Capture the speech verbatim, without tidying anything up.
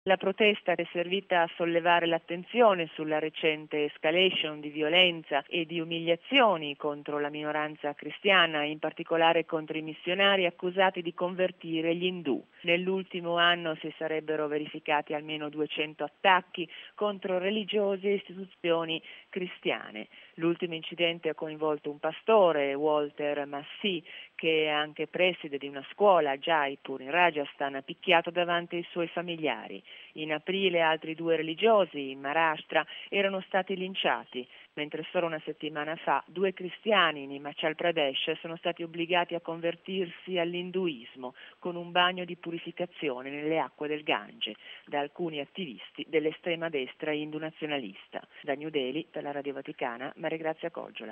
La protesta è servita a sollevare l'attenzione sulla recente escalation di violenza e di umiliazioni contro la minoranza cristiana, in particolare contro i missionari accusati di convertire gli indù. Nell'ultimo anno si sarebbero verificati almeno duecento attacchi contro religiosi e istituzioni cristiane. L'ultimo incidente ha coinvolto un pastore, Walter Massey, che è anche preside di una scuola a Jaipur, in Rajasthan, picchiato davanti ai suoi familiari. In aprile altri due religiosi in Maharashtra erano stati linciati, mentre solo una settimana fa due cristiani in Himachal Pradesh sono stati obbligati a convertirsi all'induismo con un bagno di purificazione nelle acque del Gange da alcuni attivisti dell'estrema destra indonazionalista. Da New Delhi, per la Radio Vaticana, Maria Grazia Coggiola.